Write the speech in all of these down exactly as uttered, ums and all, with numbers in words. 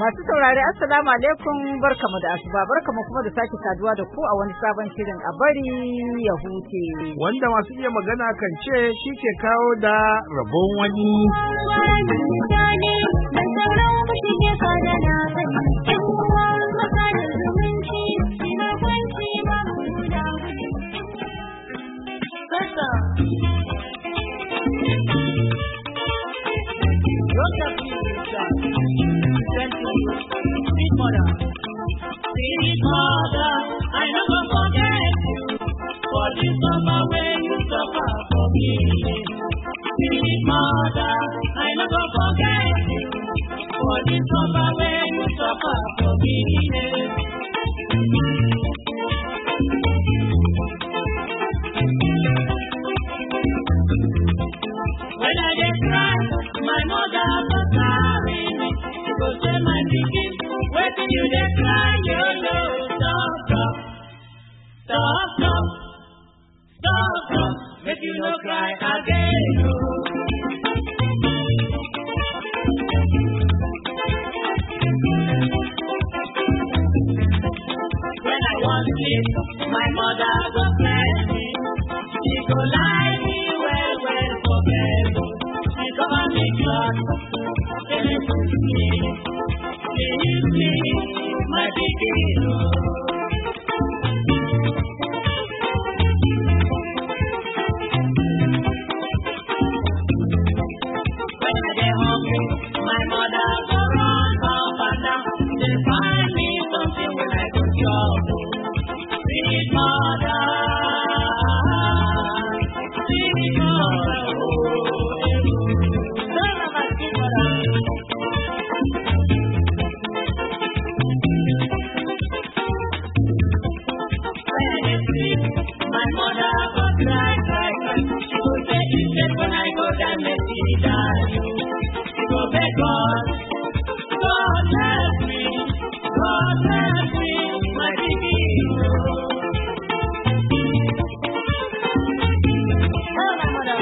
Masu saurare assalamu alaikum barkamu da asuba barkamu kuma da sake saduwa da ku a wani sabon shirin a bari ya huce. Wanda masu iya magana kan ce shi ke kawo da rabon wani. Sweet mother, I never forget you for the summer when you suffer for me. Sweet mother, I never forget you for the summer when you suffer for me. When I get cry, my mother was carry me. She go say my pikin, waiting you dey cry, you know. Stop, stop, stop, stop, stop, stop. Make you no cry again, no. When I was sick, my mother go bless me. She go lie me well, well for bed. She cover me cloth, say me to sleep. Please, please, my pikin. When I get hungry, my mother go run up and down. They find me something when I go chop. Sweet mother, sweet mother, oh, son of a sweet mother. My mother go cry, cry, cry. She go say, you said when I go down, let me die. She go beg God, God help me, God help me, my baby. Oh, my mother.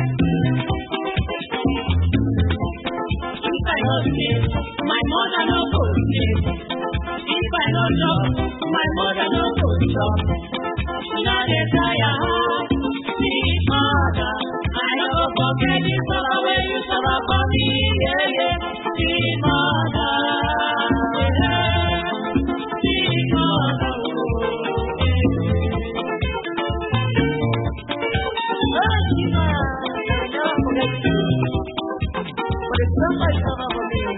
If I don't sleep, my mother no go sleep. If I don't love, my mother no go chop. Now they tire heart, sweet mother. I never forget you sorrow when you sorrow for me, yeah, yeah. Sweet mother, yeah. Sweet mother, oh, yeah. Oh, sweet mother, I never forget you. But it's so much sorrow for me.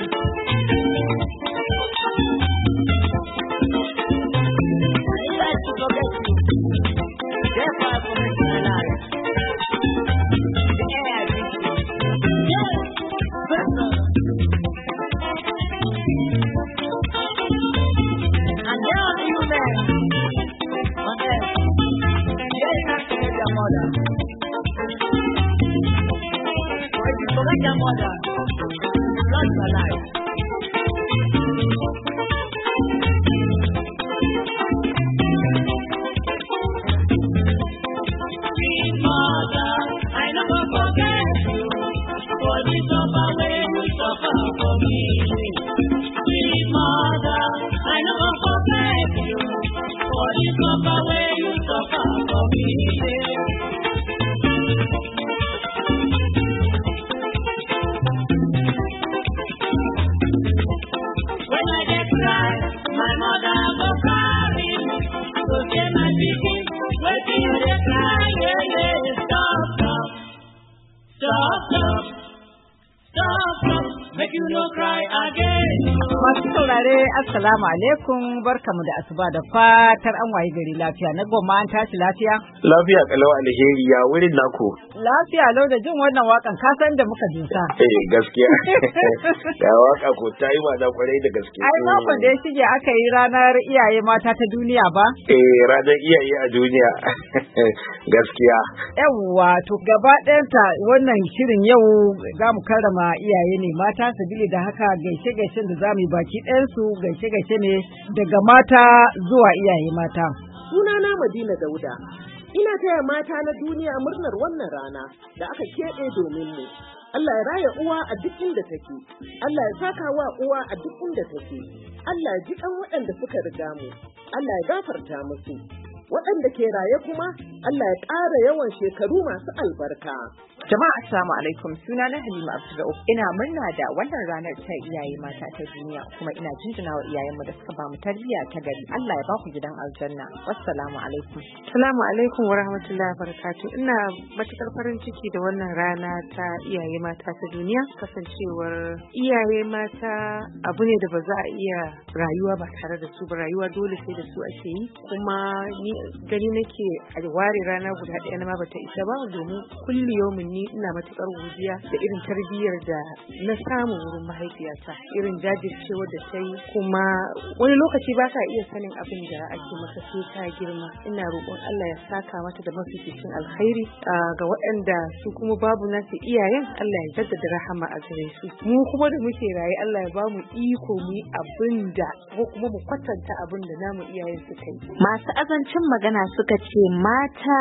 I like to forget you. Therefore, I forget my life. The air I breathe. Yes, better. And there are you men on earth. There is not to forget your mother. For if you forget your mother, you lost your life. Mother, I never forget you for the suffer when you suffer for me. Sweet mother, I never forget you for the suffer when you suffer for me. When I get cry, my mother go carry me. Go get my pikin, waiting you dey cry, yeah, yeah. Stop, stop, stop, stop, stop, stop. Make you no cry again. Masu saurare assalamu alaikum barkamu da asuba da fatar an wayi gari lafiya na goma an tashi lafiya. Lafiya kalau alheri ya wurin naku. Lafiya lau da jin wannan wakan ka san da muka jinsa. Eh gaskiya. Ya waka ko ta yi mada kwarai da gaske. Ai makon da ya shige aka yi ranar iyaye mata ta duniya ba? Eh ranar iyaye a duniya. Gaskiya. Yawwa to gaba ɗayanta wannan shirin yau za mu karrama iyaye ne mata sabili da haka gaishe-gaishen da za mu yi baki ɗayansu gaishe-gaishe ne daga mata zuwa iyaye mata. Sunana Madina Dauda. Ina taya mata na duniya murnar wannan rana da aka keɓe domin mu. Allah ya raya uwa a duk inda take. Allah ya saka wa uwa a duk inda take. Allah ya ji kan waɗanda suka riga mu. Allah ya gafarta musu. Waɗanda ke raye kuma Allah ya ƙara yawan shekaru masu albarka. Jama'a assalamu alaikum, suna na Halima Abdulrauf. Ina murna da wannan ranar ta iyaye mata ta duniya, kuma ina jinjina wa iyayenmu da suka bamu tarbiyya ta gari. Allah ya baku gidan aljanna. Wassalamu alaikum. Assalamu alaikum wa rahmatullahi wa barakatuh. Ina matukar farin ciki da wannan rana ta iyaye mata ta duniya, kasancewar iyaye mata abu ne da ba za a iya rayuwa ba tare da su ba. Rayuwa dole sai da su ake yi, kuma ni gani nake a ware rana guda ɗaya na ma bata isa ba, domin kulli yaumin ni ina matukar godiya da irin tarbiyyar da na samu wurin mahaifiyata, irin jajircewa da ta yi, kuma wani lokaci ba ka iya sanin abin da ake maka sai ta girma. Ina roƙon Allah ya saka mata da mafificin alkhairi, ga waɗanda su kuma babu nasu iyayen Allah ya jaddada rahama a gare su. Mu kuma da muke raye Allah ya bamu iko mu yi abin da ko kuma mu kwatanta abin da namu iyayen suka yi. Masu azancin magana suka ce mata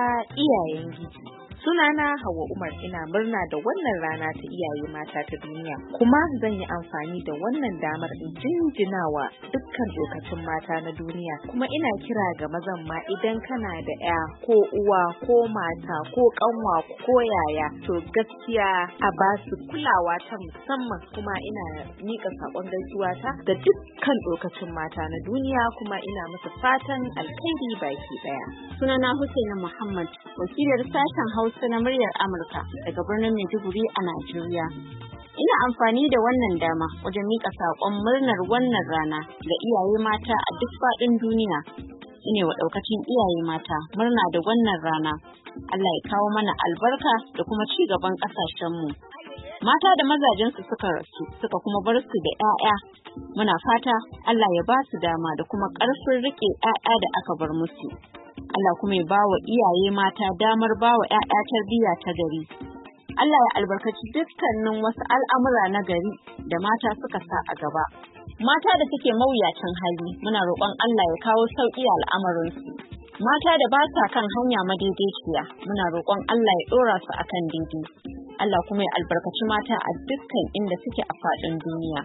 iyayen giji. Sunana Hauwa Umar, ina murna da wannan rana ta iyaye mata ta duniya, kuma zan yi amfani da wannan damar in jinjinawa dukkan lokacin mata na duniya, kuma ina kira ga mazan ma idan kana da ya ko uwa ko mata ko kanwa ko yaya, to gaskiya a ba su kulawa ta musamman, kuma ina mika sakon gaisuwa ta ga dukkan lokacin mata na duniya, kuma ina musu fatan alkhairi baki daya. Sunana Husaina Muhammad, wakilar sashen Hausa na muryar Amurka daga birnin Maiduguri a Najeriya. Ina amfani da wannan dama wajen mika saƙon murnar wannan rana ga iyaye mata a duk faɗin duniya. Ine wa ɗaukacin iyaye mata murna da wannan rana. Allah ya kawo mana albarka da kuma ci gaban ƙasashenmu. Mata da mazajensu suka rasu suka kuma bar su da 'ya'ya. Muna fata Allah ya ba su dama da kuma ƙarfin riƙe 'ya'ya da aka bar musu. Allah kuma ya ba wa iyaye mata damar ba wa 'ya'ya tarbiyya ta gari. Allah ya albarkaci dukkanin wasu al'amura na gari da mata suka sa a gaba. Mata da suke mawuyacin hali, muna roƙon Allah ya kawo sauƙi a al'amarinsu. Mata da ba sa kan hanya madaidaiciya, muna roƙon Allah ya ɗora su akan daidai. Allah kuma ya albarkaci mata a dukkan inda suke a faɗin duniya.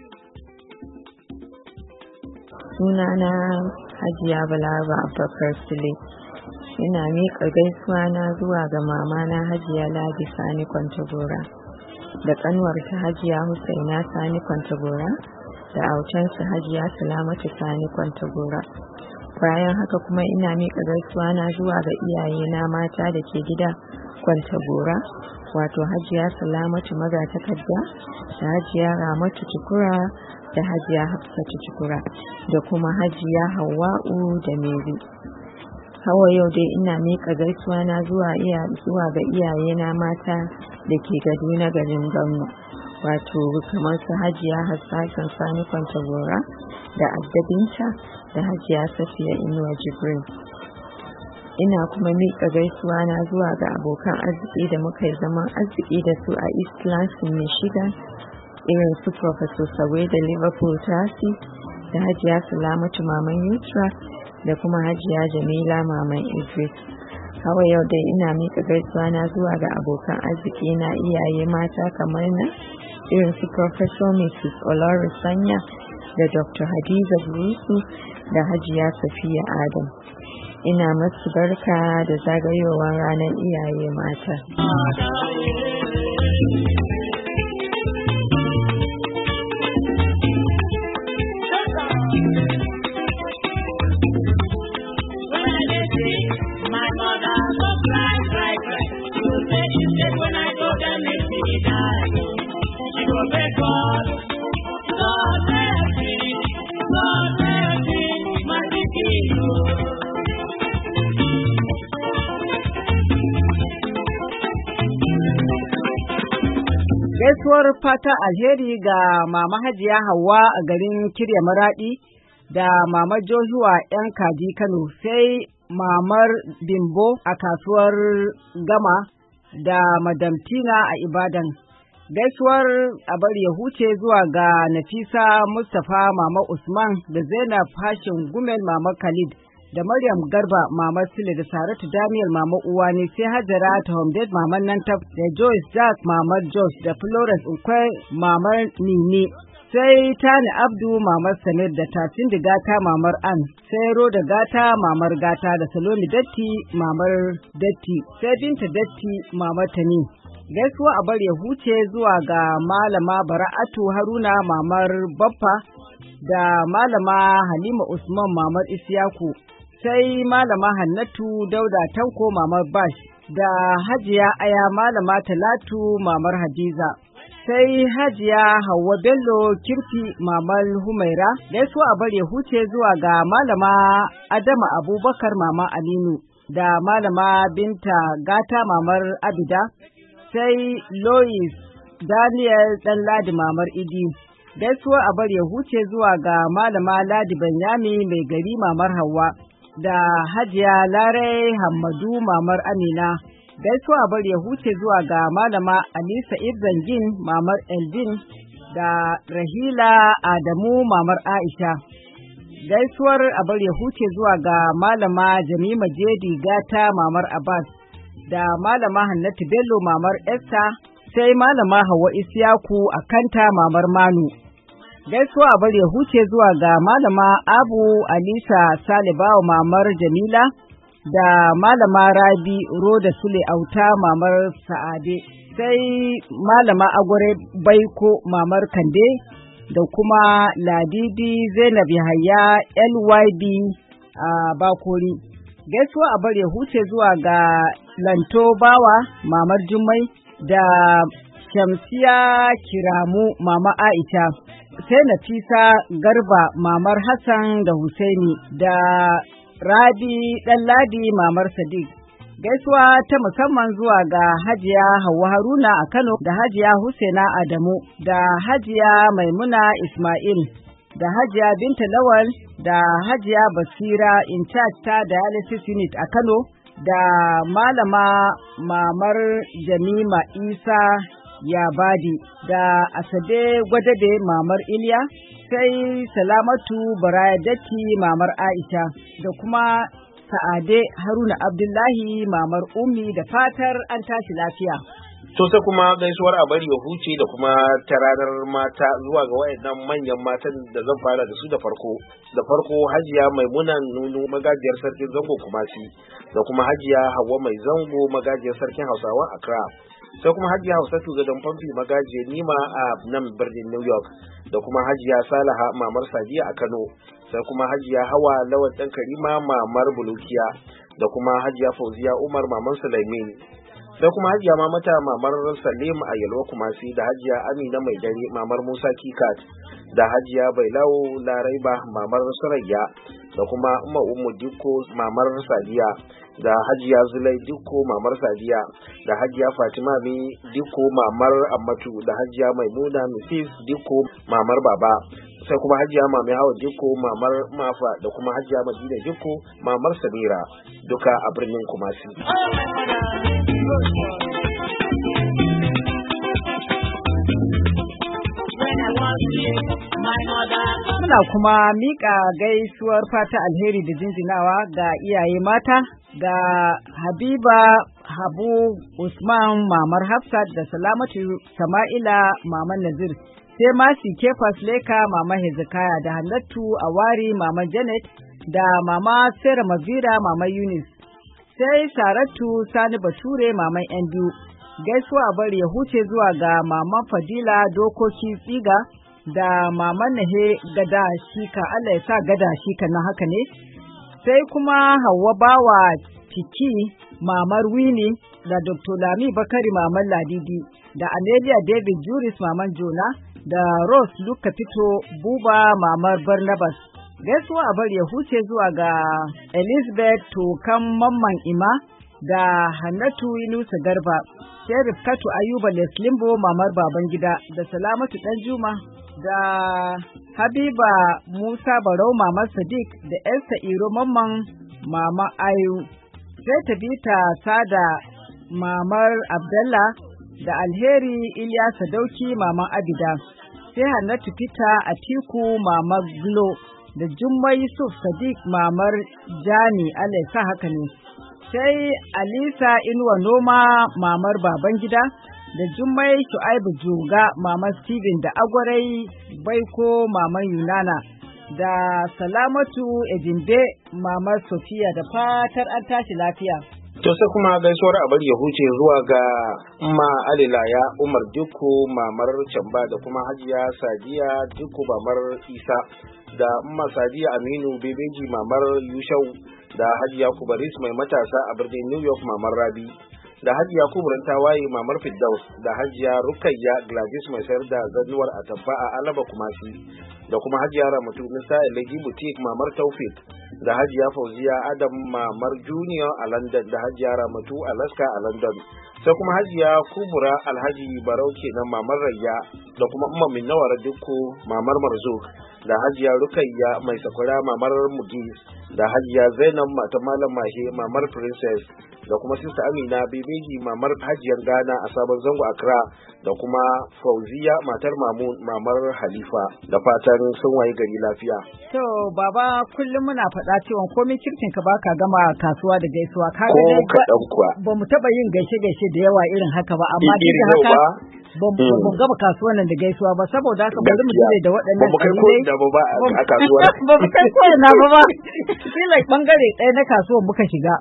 Sunana Hajiya Balaraba Abubakar Sule. Ina miƙa gaisuwa na zuwa ga mamana Hajiya Ladi Sani Kwantagora, da ƙanwarta Hajiya Husaina Sani Kwantagora, da autansu Hajiya Salamatu Sani Kwantagora. Bayan haka kuma ina miƙa gaisuwa na zuwa ga iyayena mata da ke gida Kwantagora, wato Hajiya Salamatu Magatakarda, da Hajiya Ramatu Tukura, da Hajiya Hafsatu Tukura, da kuma Hajiya Hawwa'u da Mary. Hawa yau dai ina miƙa gaisuwa na zuwa iya zuwa ga iyayena mata da ke Kaduna garin Gamno, wato kamar su Hajiya Hassan Sani Kwantagora, da Adda Binta, da Hajiya Safiya Inuwa Jibril. Ina kuma miƙa gaisuwa na zuwa ga abokan arziki da muka yi zaman arziki da su a East Lansing, Michigan, irin su Professor Sawe da Liverpool Tasi, da Hajiya Salamatu Maman Yutra, da kuma Hajiya Jamila Maman Idris. Hawa yau dai ina miƙa gaisuwa na zuwa ga abokan arziki na iyaye mata kamar na irin su Professor Missus Olori Sanya, da Doctor Hadiza Burusu, da Hajiya Safiya Adam. Ina masu barka da zagayowar ranar iyaye mata. Gaisuwar fata alheri ga Mama Hajiya Hauwa a garin Kirya Maradi, da Mama Joshua ‘yan kaji Kano, sai Mamar Bimbo a kasuwar Gama, da Madam Tina a Ibadan. Gaisuwar abar ya huce zuwa ga Nafisa Mustapha Mama Usman, da Zainab Hashim Gumel Mama Khalid, da Maryam Garba Mamar Sile da Saratu Daniel Mama Uwani sai Hajara Tahomded Maman Nantaf da Joyce Jack Mamar Josh da Florence Ukwai Mamar Nini sai Tani Abdu Mamar Samir da Tatin da Gata Mamar An sai Roda Gata Mamar Gata da Salomi Datti Mamar Datti sai Binta Datti Mamar Tani. Gaisuwa a bar ya huce zuwa ga Malama Bara'atu Haruna Mamar Baffa da Malama Halima Usman Mamar Isiyaku sai Malama Hannatu Dauda Tanko Mamar Bash da Hajiya Aya Malama Talatu Mamar Hadiza sai Hajiya Hauwa Bello Kirki Mamar Humaira. Gaisuwa a bar ya huce zuwa ga Malama Adama Abubakar Mama Aminu da Malama Binta Gata Mamar Abida sai Lois Daniel ɗan Ladi Mamar Idi. Gaisuwar a bar ya huce zuwa ga Malama Ladi Banyami mai gari Mamar Hauwa da Hajiya Larai Hammadu Mamar Amina. Gaisuwa a bar ya huce zuwa ga Malama Alisa Ibzangin Mamar Eldin da Rahila Adamu Mamar Aisha. Gaisuwar a bar ya huce zuwa ga Malama Jamima Jedi Gata Mamar Abbas da Malama Hannatu Bello Mamar Esther sai Malama Hauwa Isiyaku a kanta Mamar Manu. Gaisuwa a bar ya huce zuwa ga Malama Abu Alisa Salibawa Mamar Jamila da Malama Rabi Roda Sule Auta Mamar Sa'ade sai Malama Agware Baiko Mamar Kande da kuma Ladidi Zainab Yahaya L Y B a Bakori. Gaisuwa a bar ya huce zuwa ga Lanto Bawa Mamar Jummai da Shamsiya Kiramu Mama Aisha sai Nafisa Garba Mamar Hassan da Husaini da Rabi Ɗanladi Mamar Sadiq. Gaisuwa ta musamman zuwa ga Hajiya Hauwa Haruna a Kano da Hajiya Husaina Adamu da Hajiya Maimuna Ismail da Hajiya Binta Lawal da Hajiya Basira in charge ta dialysis unit a Kano da Malama Mamar Jamima Isa Yabadi da Asabe Gwadade Mamar Iliya sai Salamatu Barayadati Mamar Aisha da kuma Sa'ade Haruna Abdullahi Mamar Ummi da fatar an tashi lafiya. To sai kuma gaisuwar a bari ya huce da kuma ta ranar mata zuwa ga wayannan manyan matan da zan fara da su da farko. Da farko Hajiya Maimuna Nunu magajiyar sarkin Zango Kumasi da kuma Hajiya Hauwa Mai Zango magajiyar sarkin Hausawa Accra. Sai kuma Hajiya Hausatu Gadon Famfi magajiyar Nima a nan birnin New York da kuma Hajiya Salaha Mamar Sadiya a Kano. Sai kuma Hajiya Hawa Lawal Dan Karima Mamar Bulukiya da kuma Hajiya Fauziya Umar Maman Sulaimin. Sai kuma Hajiya Mamata Mamar Salim a Yalwa Kumasi da Hajiya Amina Mai Dare Mamar Musa Kikat da Hajiya Bailawo Laraiba Mamar Surayya da kuma Umma Ummu Dikko Mamar Sadiya da Hajiya Zulai Dikko Mamar Sadiya da Hajiya Fatima Mi Dikko Mamar Ammatu da Hajiya Maimuna Missis Dikko Mamar Baba. Sai kuma Hajiya Mami Hawa Dikko Mamar Mafa da kuma Hajiya Madina Dikko Mamar Samira duka a birnin Kumasi. Muna kuma miƙa gaisuwar fata alheri da jinjinawa ga iyaye mata ga Habiba Habu Usman Mamar Hafsat da Salamatu Sama'ila Maman Nazir sai Masi Kefas Leka Mama Hezekiah da Hannatu Awari Mama Janet da Mama Sera Mavira Mama Yunis sai Saratu Sani Bature Maman Endu. Gaisuwa a bari ya huce zuwa ga Mama Fadila Dokoki Tsiga da Mama Nahe Gada Shika, Allah ya sa Gada Shika na haka ne. Sai kuma Hauwa Bawa Tiki Mamar Wini da Doctor Lami Bakari Maman Ladidi da Amelia David Juris Maman Jona da Rose Luka Fito Buba Mamar Barnabas. Gaisuwa a bari ya huce zuwa ga Elizabeth Tokan Mamman Ima da Hannatu Yunusa Garba, sai Rifkatu Ayuba Leslimbo Mamar Babangida da Salamatu Danjuma da Habiba Musa Barau Mamar Sadiq da Esther Iro Mamman Mama Ayu, sai Tabita Sada Mamar Abdallah da Alheri Iliya Sadauki Maman Abida, sai Hannatu Fita Atiku Mamar Glo da Jummai Yusuf Sadiq mamar Jani Allah ya sa haka ne. Sai Alisa Inuwa Noma mamar Babangida da Jummai Shu'aibu Juga mamar Steven da Agwarai Baiko mamar Yunana da Salamatu Ejinde mamar Sofiya da fatar an tashi lafiya. To sai kuma gaisuwar abar ya huce zuwa ga ma Alilaya Umar Dukku mamar Camba da kuma Hajiya Sadiya Dukku mamar Isa da Umma Sadiya Aminu Bebeji mamar Yushau da Hajiya Kubaris mai matasa a birnin New York mamar Rabi da Hajiya Kuburin Tawaye mamar Firdaus da Hajiya Rukayya Gladys mai sayar da zannuwar atamfa a Alaba Kumasi da kuma Hajiya Ramatu Nisa Elegi Boutique mamar Taufik da Hajiya Fauziya Adam mamar Junior a London da Hajiya Ramatu Alaska a London sai kuma Hajiya Kubura Alhaji Barau kenan mamar Rayya da kuma Umma Minnawar Dukku mamar Marzuk da Hajiya Rukayya mai sakwara mamar Mugis da Hajiya Zainab mata Malam Mahe mamar Princess da kuma Sista Amina Bebeji mamar Hajiyar Ghana a Sabon Zango Accra da kuma Fauziya matar Mamun mamar Halifa da fatan sun waye gari lafiya. To baba kullum muna faɗa cewa komai kirkin ka baka gama kasuwa da gaisuwa ka Ko kaɗan kuwa. ba mu taɓa yin gaishe gaishe da yawa irin haka ba amma duk da haka ba mu gama kasuwan nan da gaisuwa ba saboda haka bari mu dire da waɗannan ba mu kai ko ina ba ba a kasuwa ba mu kai ko ina ba ba kila bangare ɗaya na kasuwan muka shiga.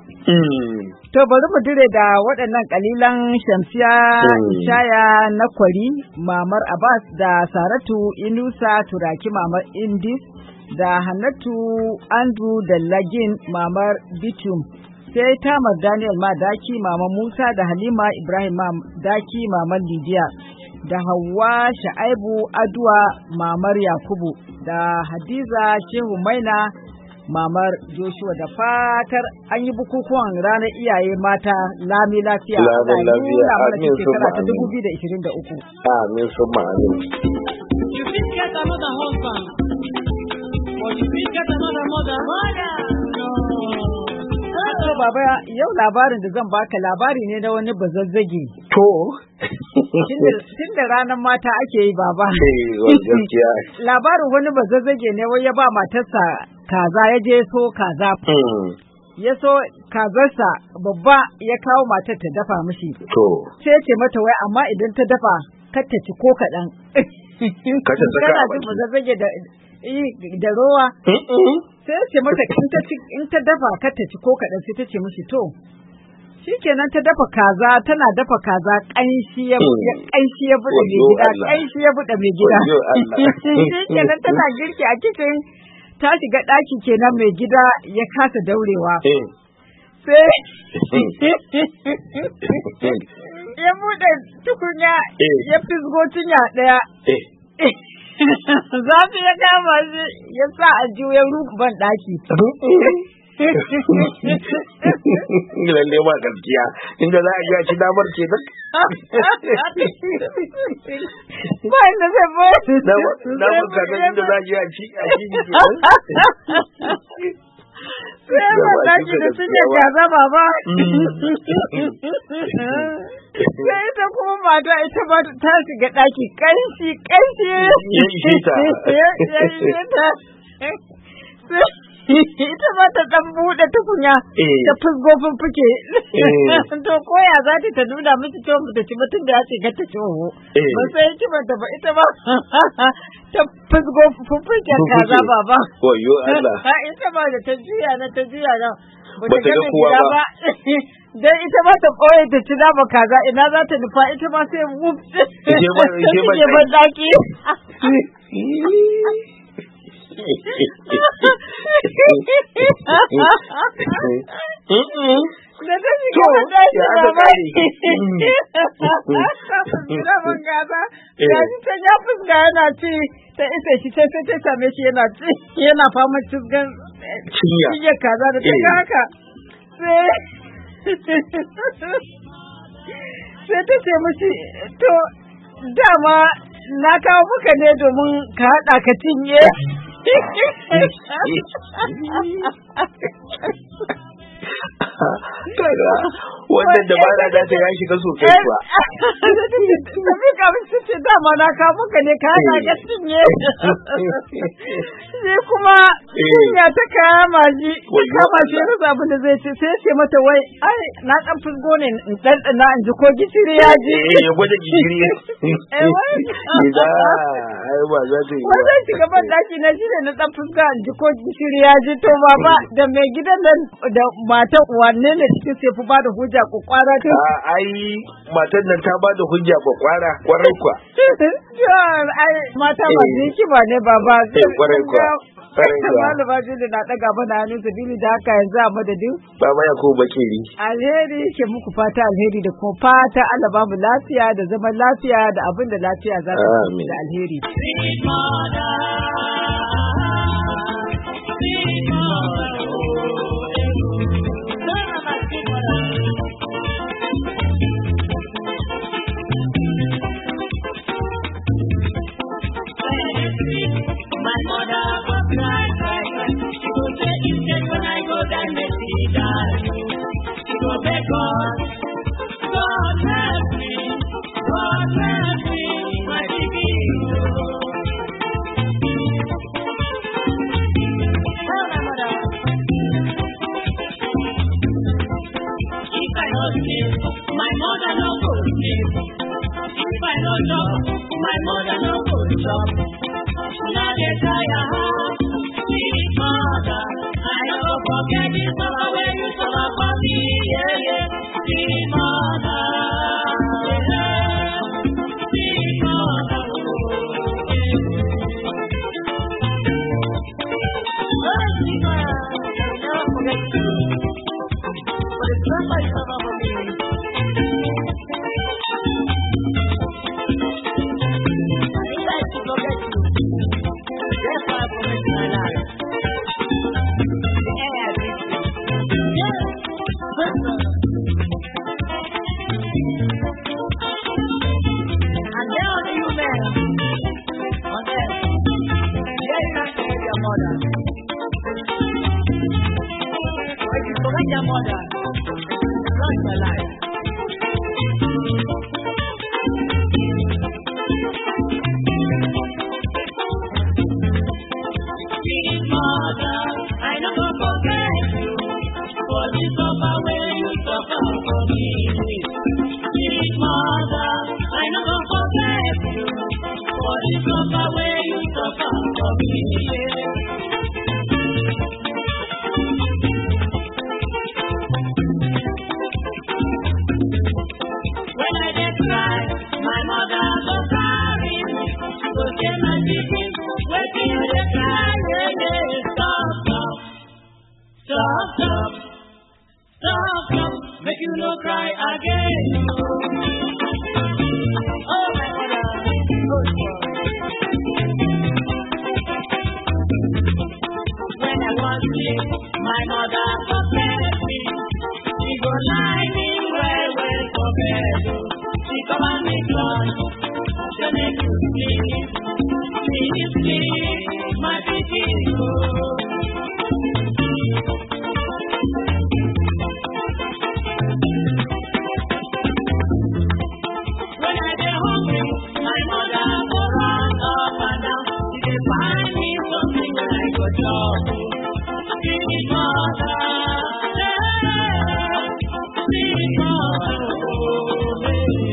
To bari mu dire da waɗannan kalilan Shamsiya Shaya na Kwari mamar Abbas da Saratu Inusa Turaki mamar Indis da Hannatu Andrew da Lagin mamar Bitum sai Tamar Daniel Madaki mamar Musa da Halima Ibrahim Daki mamar Lidiya da Hauwa Sha'aibu Adua mamar Yakubu da Hadiza Shehu Maina mamar Joshua da fatar an yi bukukuwan ranar iyaye mata lami lafiya Lami lafiya, amin shekara ta summa dubu amin. biyu da ishirin da uku. Amin summa amin. You fit get another husband, but you fit get another mother. Mother! No. To baba yau labarin da zan baka labari ne na wani bazazzage. To. Tun da ranar mata ake yi baba. Eh, wani gaskiya. Labarin wani bazazzage ne wai ya ba matarsa kaza ya je so kaza. Hmm. Ya so kazarsa babba ya kawo matar ta dafa mishi. To. Sai ce mata wai amma idan ta dafa kar ta ci ko kaɗan. Kar ta saka a Kana jin baki. bazazzage da eh, da rowa. Sai ce mata in ta ci in ta dafa kar ta ci ko kaɗan sai ta ce mishi to. Shikenan ta dafa kaza tana dafa kaza kanshi ya Mm. kanshi ya bude mai Wayyo gida Allah. kanshi ya bude mai gida. Wayyo Allah. Shikenan tana girki a kicin ta shiga ɗaki kenan mai gida ya kasa daurewa. Eh. Sai ya bude tukunya Eh. ya fisgo cinya ɗaya. Eh. Zafi ya kama shi ya sa a juya ban ɗaki. Lalle ba gaskiya inda za a ji a ci damar ke nan. Ba inda zai bayar. Damar kaga inda za a ji a ci a ci ke nan. Sai ban ɗaki da suke gaza baba. Sai ita kuma mata ita ba ta shiga ɗaki ƙanshi ƙanshi. Ya ishe ta. Ya ishe ta. Ita ba ta ɗan buɗe tukunya Eh. ta fusgo fuffuke. Eh. To koya za ta ta nuna miki cewa ta ci mutum da ya ce ga ta ci oho. Eh. Ba sai ci ba ta ba ita ba ta fusgo fuffuken kaza baba. Wayyo Allah. Ha ita ba da ta juya na ta juya na. Ba ta ga mai kowa gida ba. Dan ita ba ta ɓoye ta ci nama kaza ina za ta nufa ita ma sai wuf. Je ba- Ta je ba- shige ban ɗaki. Da ta shiga ban ɗaki ya aka baba. kare. Ina ban gaza. Ya ji ta ya fuska yana ci ta isa shi sai sai ta same shi yana ci yana fama cizgan Cinya. cinya kaza da ta ga Eh. haka. Sai sai ta ce mishi to dama na kawo muka ne domin ka haɗa ka cinye. Kaga wannan dabara da ta ya shiga sosai kuwa. Tafi kafin su ce dama na kawo muka ne ka na ga cinye. Sai kuma ya ta kama shi, kama shi ya rasa abin da zai ce sai ya ce mata wai ai na dan fusgo ne in dan na in ji ko gishiri ya ji. Eh ya gwada gishiri. Eh wai. Ida ai ba za ta yi. Wannan shugaban daki na shi ne na dan fuska in ji ko gishiri ya ji to baba da mai gidan nan da matan wanne ne cikin sai fi ba da hujja ko kwara ta. Ai matan nan ta ba da hujja ko kwara kwarai kwa. Ai mata ba su yi ba ne baba. Kwarai kwa. Malama Juli na ɗaga mana hannun sabili da haka yanzu a madadin. Baba ya ko bakeri. Alheri ke muku fata alheri da kuma fata Allah ba mu lafiya da zaman lafiya da abin da lafiya za ta yi da alheri. My mother was cry, cry, cry. She go say instead when I go down the sea, she go beg God, God help me, God help me, my baby. Tell my mother, if I don't sleep, my mother no go sleep. If I don't chop, my mother no go chop. Now they tire heart, sweet mother. I never forget this summer when you summer for me, yeah, yeah. Sweet mother, yeah, sweet mother, oh, sweet mother, I'll never forget you. But it's not my summer for me. I like to forget you. That's why I promise my life. Everything. Yeah. And then on you, man. On them. Yeah, you have to forget your mother. When you forget your mother, you lost your life. Mother, I never forget you. For the suffer when you suffer for me. Sweet mother, I never forget you. For the suffer when you suffer for me. When I did cry, my mother go carry me. She go get my chicken, waiting on the cry. Stop, stop, stop, stop, stop, stop, make you no cry again. Oh, my mother, oh, when I was sick, my mother forget me. She go lie me well, well for bed. She cover me blood, she make you sleep, sleep, sleep, my baby. When I get hungry, my mother go run up and down. She dey find me something when I go chop. Sweet mother, yeah, sweet mother, oh,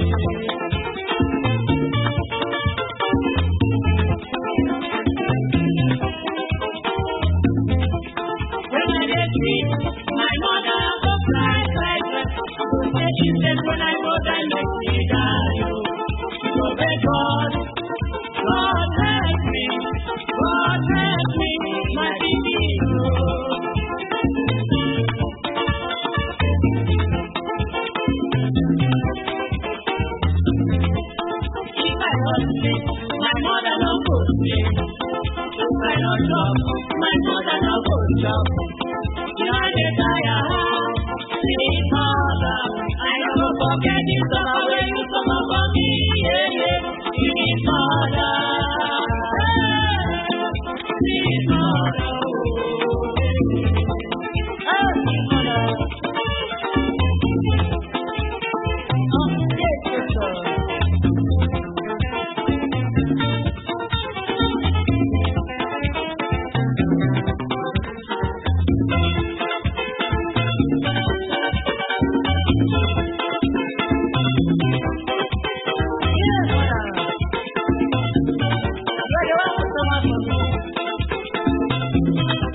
when I get sick, my mother go cry, cry, cry. She said when I go down the sea, she go beg God, God help me, God help me, my baby. If I was sick, my mother no go sleep. If I no chop, my mother no go chop. Now they tire, sweet mother, I never forget this summer